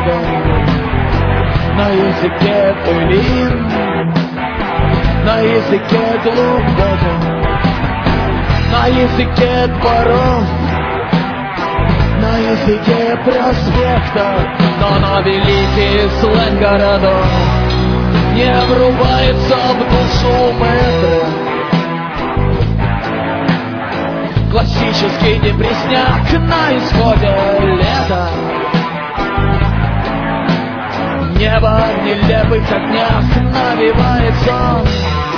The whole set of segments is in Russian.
исходе на языке пылин, на языке глубоком, на языке дворов, на языке проспекта, но на великий сленг городов не врубается в душу метро. Классический депресняк на исходе лета. Небо в нелепых огнях навевает сон.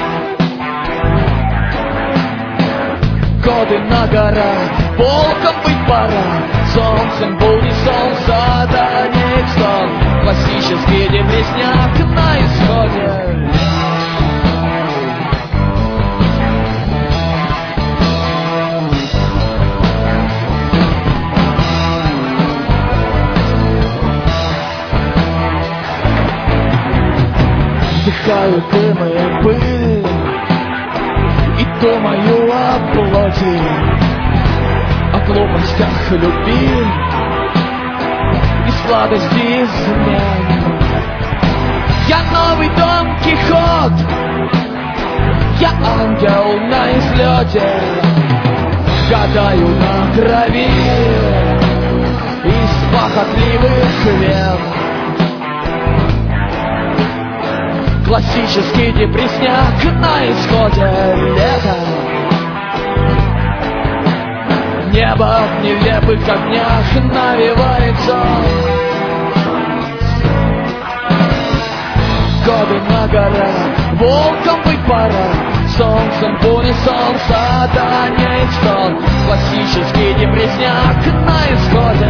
Годы на горах, волком быть пора. Солнцем будет солнца, да не сон. Классический депресняк на исходе. Вдыхаю дым и пыль и думаю о плоти, о глупостях любви и сладости измен. Я новый Дон Кихот, я ангел на излете, гадаю на крови из похотливых вен. Классический депресняк на исходе лета. Небо в нелепых огнях навевает сон. Годы на горах, волком быть пора. Солнцем будет солнце, да не сон. Классический депресняк на исходе.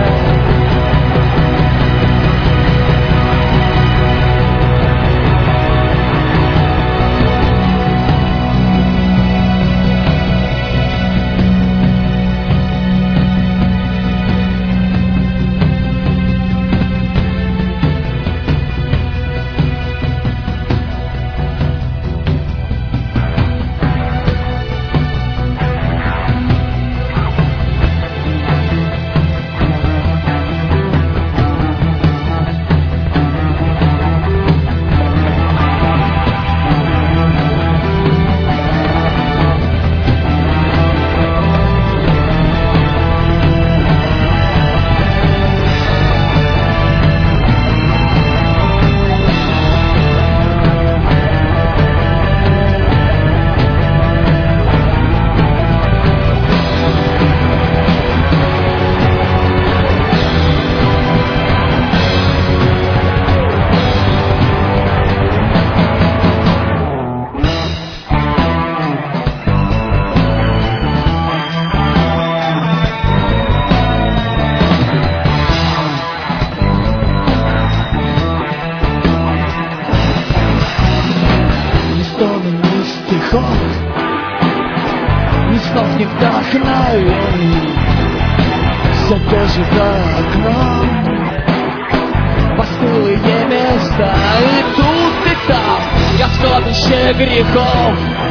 Ни снов, ни вдохновений. Все то же за окном, постылые места. И тут, и там я скопище грехов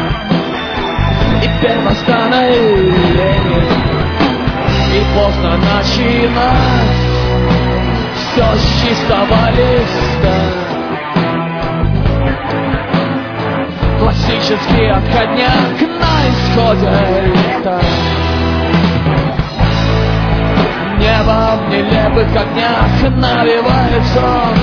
и первостановление. И поздно начинать все с чистого листа. Классический отходняк на исходе лета. Небо в нелепых огнях навевает сон.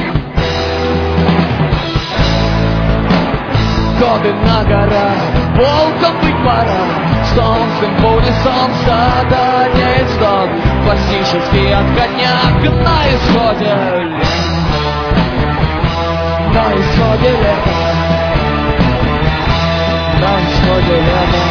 Годы на горах, волком быть пора. Солнцем будет солнце, да не сон. Классический отходняк на исходе лета. На исходе лета. На исходе лета.